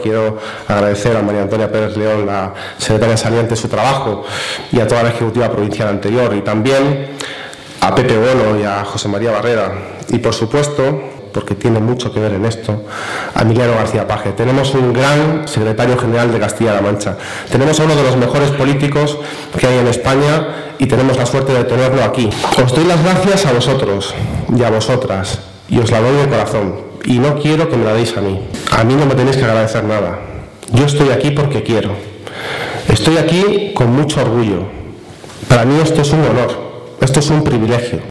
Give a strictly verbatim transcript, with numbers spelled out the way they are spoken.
quiero agradecer a María Antonia Pérez León, la secretaria saliente, su trabajo, y a toda la ejecutiva provincial anterior, y también a Pepe Bono y a José María Barrera, y por supuesto, porque tiene mucho que ver en esto, a Emiliano García Paje. Tenemos un gran secretario general de Castilla-La Mancha. Tenemos a uno de los mejores políticos que hay en España y tenemos la suerte de tenerlo aquí. Os doy las gracias a vosotros y a vosotras, y os la doy de corazón. Y no quiero que me la deis a mí. A mí no me tenéis que agradecer nada. Yo estoy aquí porque quiero. Estoy aquí con mucho orgullo. Para mí esto es un honor, esto es un privilegio.